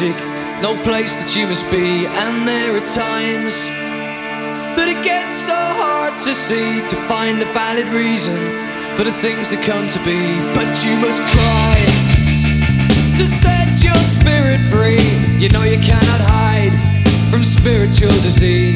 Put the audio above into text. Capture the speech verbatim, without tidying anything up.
magic, no place that you must be. And there are times that it gets so hard to see, to find a valid reason for the things that come to be. But you must try to set your spirit free. You know you cannot hide from spiritual disease.